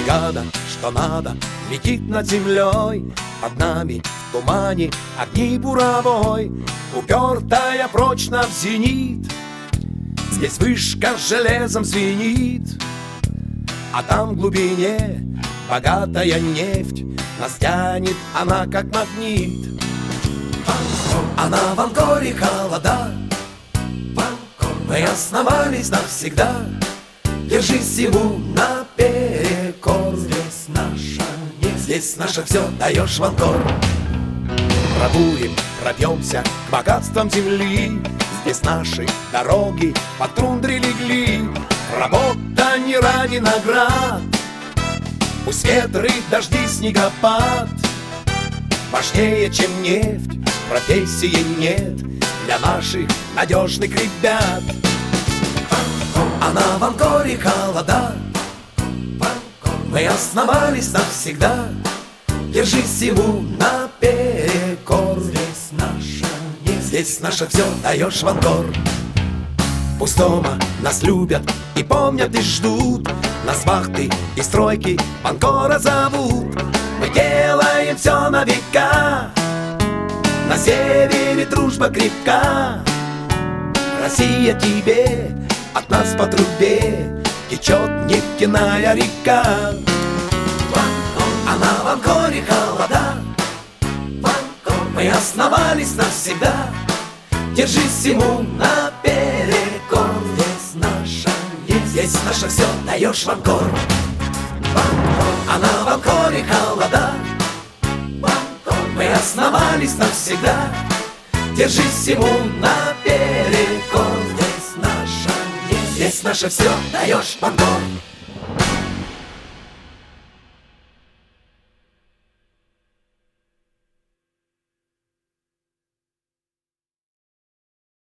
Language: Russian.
Бригада, что надо, летит над землей. Под нами в тумане огни буровой, упертая прочно в зенит. Здесь вышка железом звенит, а там в глубине богатая нефть. Нас тянет она как магнит. А на Ванкоре холода, мы основались навсегда. Держись всему наперекор. Здесь наша нефть, здесь наше все, даешь Ванкор. Пробурим, пробьемся к богатствам земли. Здесь наши дороги по тундре легли. Работа не ради наград, пусть ветры, дожди, снегопад. Важнее, чем нефть, профессии нет для наших надежных ребят. А на Ванкоре холода, мы основались навсегда. Держись всему наперекор. Здесь наша нефть, здесь наше все, даешь Ванкор. Пусть дома нас любят и помнят и ждут, нас вахты и стройки Ванкора зовут. Мы делаем все на века, на севере дружба крепка. Россия, тебе от нас по трубе течет нефтяная река. А на Ванкоре холода, мы основались навсегда. Держись всему наперекор. Здесь наша нефть, здесь наше все, даешь Ванкор. А на Ванкоре холода, мы основались навсегда. Держись всему наперекор. Здесь наша нефть, здесь наше все, даешь Ванкор.